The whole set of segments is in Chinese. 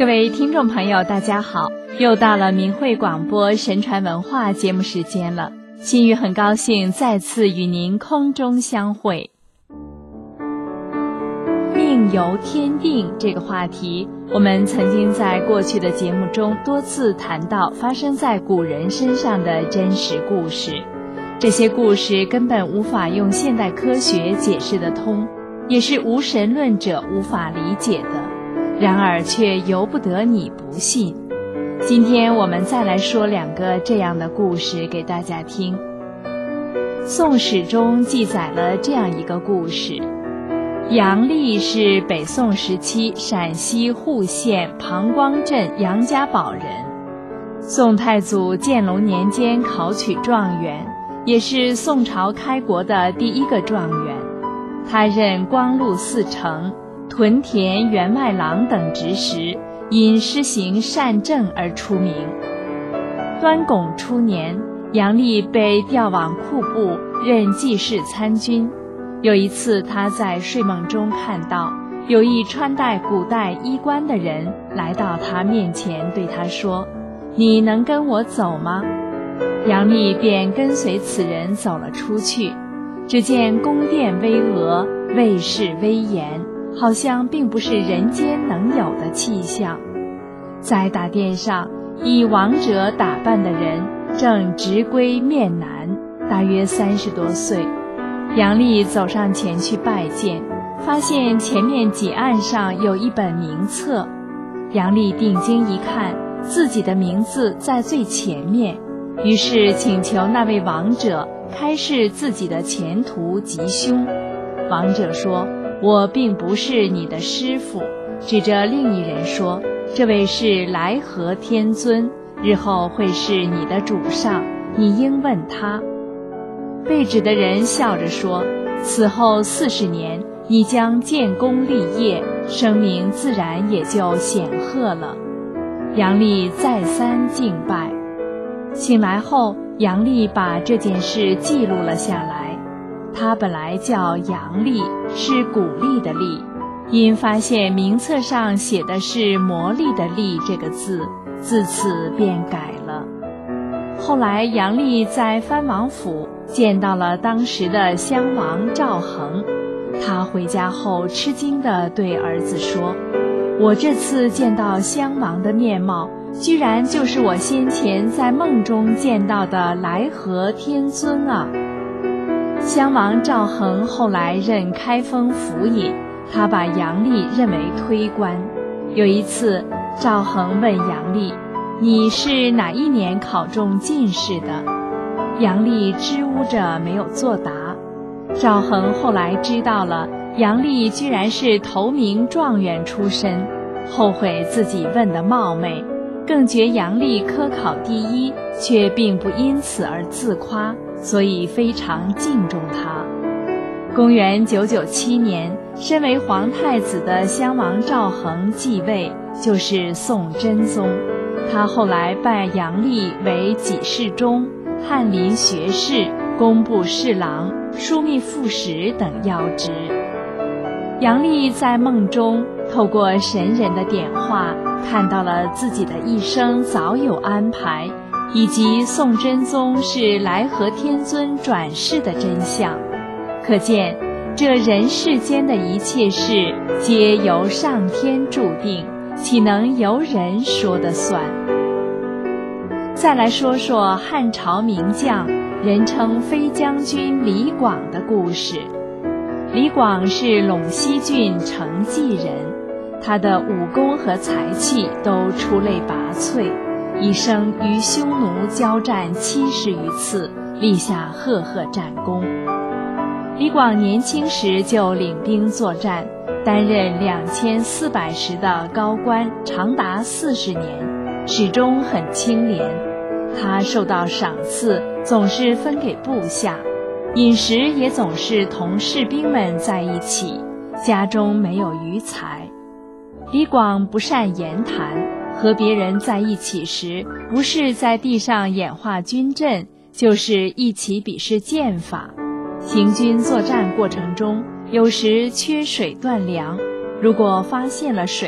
各位听众朋友大家好，又到了明慧广播神传文化节目时间了。心语很高兴再次与您空中相会。命由天定这个话题，我们曾经在过去的节目中多次谈到发生在古人身上的真实故事。这些故事根本无法用现代科学解释得通，也是无神论者无法理解的，然而却由不得你不信。今天我们再来说两个这样的故事给大家听。宋史中记载了这样一个故事，杨丽是北宋时期陕西户县庞光镇杨家堡人，宋太祖建隆年间考取状元，也是宋朝开国的第一个状元。他任光禄寺丞、屯田员外郎等职时，因施行善政而出名。端拱初年，杨丽被调往库部任记事参军。有一次，他在睡梦中看到有一穿戴古代衣冠的人来到他面前，对他说：“你能跟我走吗？”杨丽便跟随此人走了出去。只见宫殿巍峨，卫士威严，好像并不是人间能有的气象。在大殿上，以王者打扮的人正直归面南，大约30多岁。杨丽走上前去拜见，发现前面几案上有一本名册。杨丽定睛一看，自己的名字在最前面，于是请求那位王者开示自己的前途吉凶。王者说：“我并不是你的师父。”指着另一人说：“这位是来和天尊，日后会是你的主上，你应问他。”被指的人笑着说：“此后40年，你将建功立业，声名自然也就显赫了。”杨丽再三敬拜。醒来后，杨丽把这件事记录了下来。她本来叫杨丽，是鼓励的励，因发现名册上写的是魔力的力这个字，自此便改了。后来杨丽在藩王府见到了当时的襄王赵恒，他回家后吃惊地对儿子说：“我这次见到襄王的面貌，居然就是我先前在梦中见到的来和天尊啊！”襄王赵恒后来任开封府尹，他把杨丽认为推官。有一次，赵恒问杨丽：“你是哪一年考中进士的？”杨丽支吾着没有作答。赵恒后来知道了杨丽居然是头名状元出身，后悔自己问得冒昧，更觉杨丽科考第一，却并不因此而自夸，所以非常敬重她。公元997年，身为皇太子的襄王赵恒继位，就是宋真宗。他后来拜杨丽为给事中、翰林学士、工部侍郎、枢密副使等要职。杨丽在梦中透过神人的点化，看到了自己的一生早有安排，以及宋真宗是来和天尊转世的真相。可见这人世间的一切事皆由上天注定，岂能由人说得算？再来说说汉朝名将，人称飞将军李广的故事。李广是陇西郡成纪人，他的武功和才气都出类拔萃，一生与匈奴交战70余次，立下赫赫战功。李广年轻时就领兵作战，担任2400石的高官，长达40年，始终很清廉。他受到赏赐，总是分给部下，饮食也总是同士兵们在一起，家中没有余财。李广不善言谈，和别人在一起时，不是在地上演化军阵，就是一起比试剑法。行军作战过程中，有时缺水断粮，如果发现了水，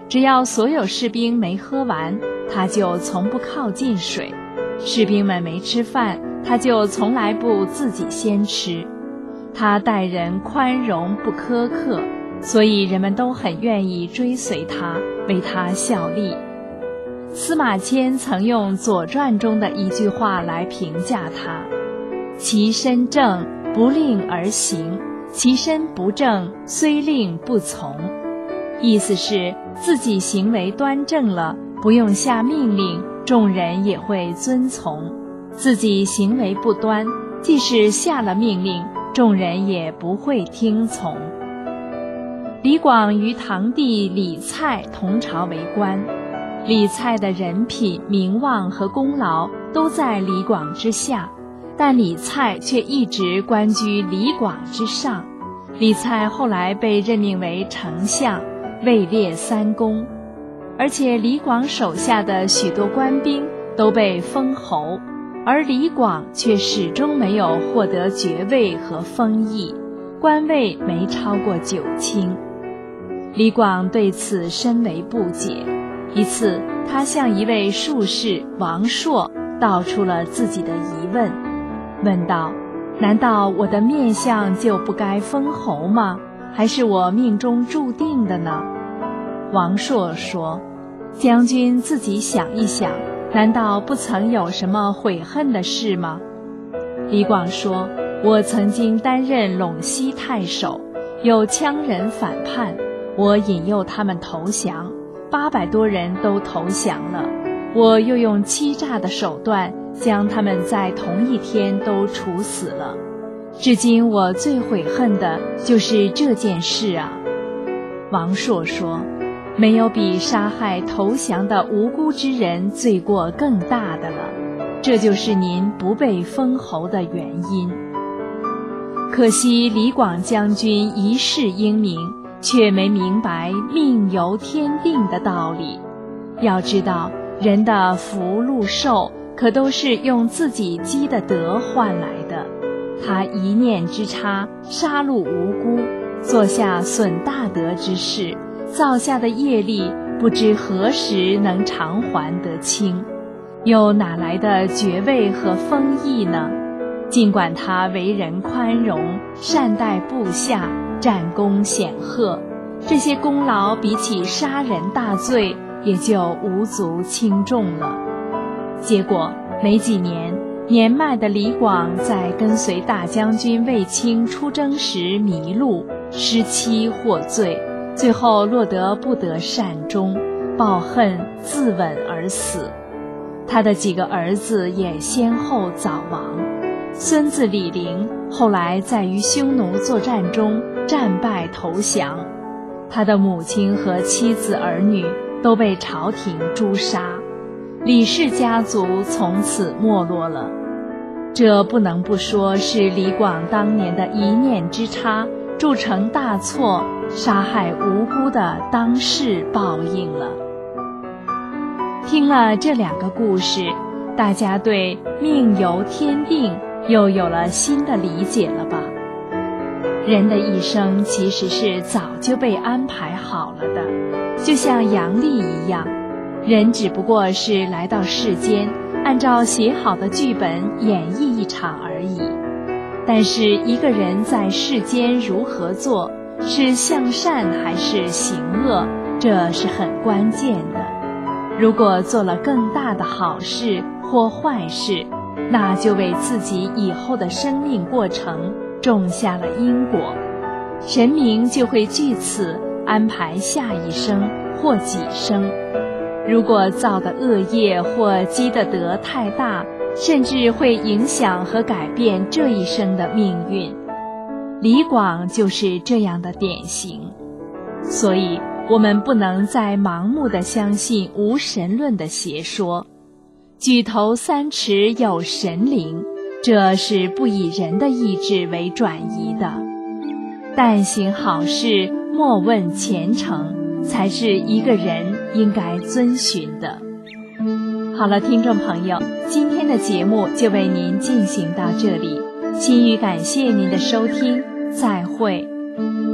只要所有士兵没喝完，他就从不靠近水；士兵们没吃饭，他就从来不自己先吃。他待人宽容不苛刻，所以人们都很愿意追随他，为他效力。司马迁曾用《左传》中的一句话来评价他：其身正，不令而行；其身不正，虽令不从。意思是自己行为端正了，不用下命令，众人也会遵从；自己行为不端，即使下了命令，众人也不会听从。李广与堂弟李蔡同朝为官，李蔡的人品、名望和功劳都在李广之下，但李蔡却一直官居李广之上。李蔡后来被任命为丞相，位列3公，而且李广手下的许多官兵都被封侯，而李广却始终没有获得爵位和封邑，官位没超过9卿。李广对此深为不解。一次，他向一位术士王朔道出了自己的疑问，问道：难道我的面相就不该封侯吗？还是我命中注定的呢？王朔说：将军自己想一想，难道不曾有什么悔恨的事吗？李广说：我曾经担任陇西太守，有羌人反叛，我引诱他们投降，800多人都投降了，我又用欺诈的手段将他们在同一天都处死了。至今我最悔恨的就是这件事啊。王朔说：没有比杀害投降的无辜之人罪过更大的了，这就是您不被封侯的原因。可惜李广将军一世英名，却没明白命由天定的道理。要知道，人的福禄寿可都是用自己积的德换来的。他一念之差，杀戮无辜，做下损大德之事，造下的业力不知何时能偿还得清，又哪来的爵位和封邑呢？尽管他为人宽容，善待部下，战功显赫，这些功劳比起杀人大罪也就无足轻重了。结果没几年，年迈的李广在跟随大将军卫青出征时迷路，失期获罪，最后落得不得善终，抱恨自刎而死。他的几个儿子也先后早亡。孙子李陵后来在与匈奴作战中战败投降，他的母亲和妻子儿女都被朝廷诛杀，李氏家族从此没落了。这不能不说是李广当年的一念之差，铸成大错，杀害无辜的当世报应了。听了这2个故事，大家对命由天定又有了新的理解了吧？人的一生其实是早就被安排好了的，就像阳历一样，人只不过是来到世间，按照写好的剧本演绎一场而已。但是一个人在世间如何做，是向善还是行恶，这是很关键的。如果做了更大的好事或坏事，那就为自己以后的生命过程种下了因果，神明就会据此安排下一生或几生。如果造的恶业或积的德太大，甚至会影响和改变这一生的命运。李广就是这样的典型。所以我们不能再盲目地相信无神论的邪说，举头三尺有神灵，这是不以人的意志为转移的。但行好事，莫问前程，才是一个人应该遵循的。好了，听众朋友，今天的节目就为您进行到这里，心语感谢您的收听，再会。